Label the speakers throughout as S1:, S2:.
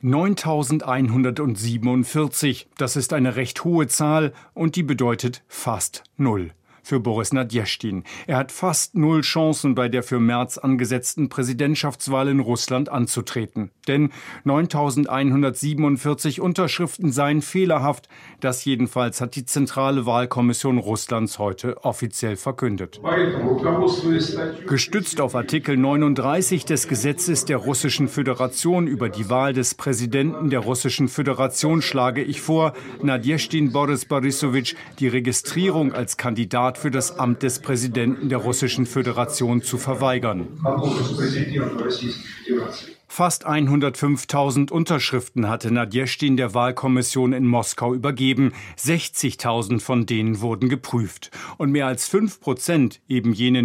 S1: 9.147, das ist eine recht hohe Zahl und die bedeutet fast null für Boris Nadjeschtin. Er hat fast null Chancen, bei der für März angesetzten Präsidentschaftswahl in Russland anzutreten. Denn 9.147 Unterschriften seien fehlerhaft. Das jedenfalls hat die Zentrale Wahlkommission Russlands heute offiziell verkündet. Gestützt auf Artikel 39 des Gesetzes der Russischen Föderation über die Wahl des Präsidenten der Russischen Föderation schlage ich vor, Nadjeschtin Boris Borissowitsch die Registrierung als Kandidat für das Amt des Präsidenten der Russischen Föderation zu verweigern. Fast 105.000 Unterschriften hatte Nadjeschtin der Wahlkommission in Moskau übergeben. 60.000 von denen wurden geprüft. Und mehr als 5%, eben jene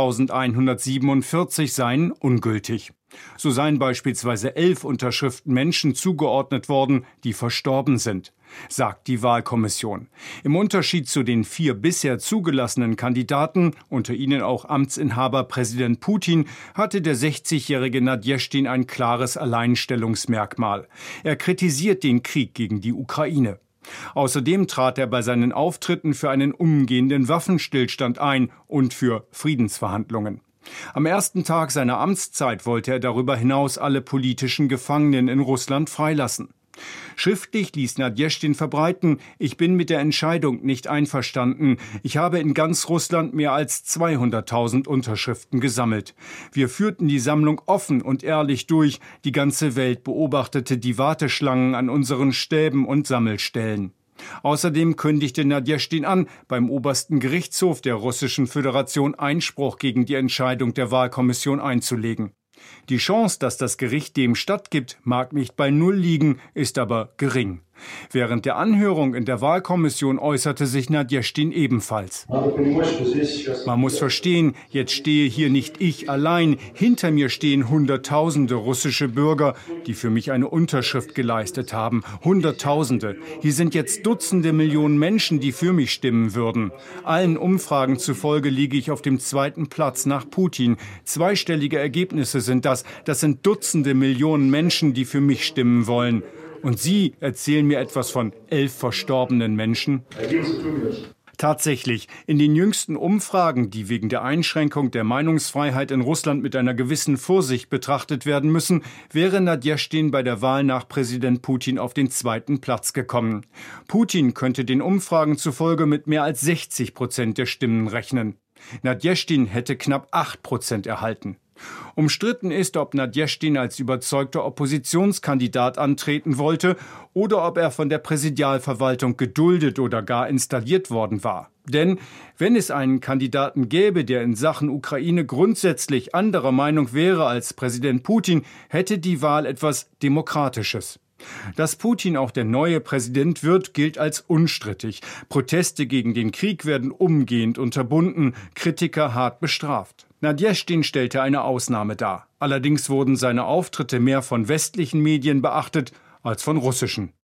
S1: 9.147, seien ungültig. So seien beispielsweise 11 Unterschriften Menschen zugeordnet worden, die verstorben sind, sagt die Wahlkommission. Im Unterschied zu den 4 bisher zugelassenen Kandidaten, unter ihnen auch Amtsinhaber Präsident Putin, hatte der 60-jährige Nadjeschtin ein klares Alleinstellungsmerkmal. Er kritisiert den Krieg gegen die Ukraine. Außerdem trat er bei seinen Auftritten für einen umgehenden Waffenstillstand ein und für Friedensverhandlungen. Am ersten Tag seiner Amtszeit wollte er darüber hinaus alle politischen Gefangenen in Russland freilassen. Schriftlich ließ Nadjeschtin verbreiten: Ich bin mit der Entscheidung nicht einverstanden. Ich habe in ganz Russland mehr als 200.000 Unterschriften gesammelt. Wir führten die Sammlung offen und ehrlich durch. Die ganze Welt beobachtete die Warteschlangen an unseren Stäben und Sammelstellen. Außerdem kündigte Nadjeschtin an, beim obersten Gerichtshof der Russischen Föderation Einspruch gegen die Entscheidung der Wahlkommission einzulegen. Die Chance, dass das Gericht dem stattgibt, mag nicht bei null liegen, ist aber gering. Während der Anhörung in der Wahlkommission äußerte sich Nadjeschtin ebenfalls. Man muss verstehen, jetzt stehe hier nicht ich allein. Hinter mir stehen Hunderttausende russische Bürger, die für mich eine Unterschrift geleistet haben. Hunderttausende. Hier sind jetzt Dutzende Millionen Menschen, die für mich stimmen würden. Allen Umfragen zufolge liege ich auf dem 2. Platz nach Putin. Zweistellige Ergebnisse sind das. Das sind Dutzende Millionen Menschen, die für mich stimmen wollen. Und Sie erzählen mir etwas von 11 verstorbenen Menschen? Tatsächlich, in den jüngsten Umfragen, die wegen der Einschränkung der Meinungsfreiheit in Russland mit einer gewissen Vorsicht betrachtet werden müssen, wäre Nadjeschtin bei der Wahl nach Präsident Putin auf den 2. Platz gekommen. Putin könnte den Umfragen zufolge mit mehr als 60% der Stimmen rechnen. Nadjeschtin hätte knapp 8% erhalten. Umstritten ist, ob Nadjeschtin als überzeugter Oppositionskandidat antreten wollte oder ob er von der Präsidialverwaltung geduldet oder gar installiert worden war. Denn wenn es einen Kandidaten gäbe, der in Sachen Ukraine grundsätzlich anderer Meinung wäre als Präsident Putin, hätte die Wahl etwas Demokratisches. Dass Putin auch der neue Präsident wird, gilt als unstrittig. Proteste gegen den Krieg werden umgehend unterbunden, Kritiker hart bestraft. Nadjeschtin stellte eine Ausnahme dar. Allerdings wurden seine Auftritte mehr von westlichen Medien beachtet als von russischen.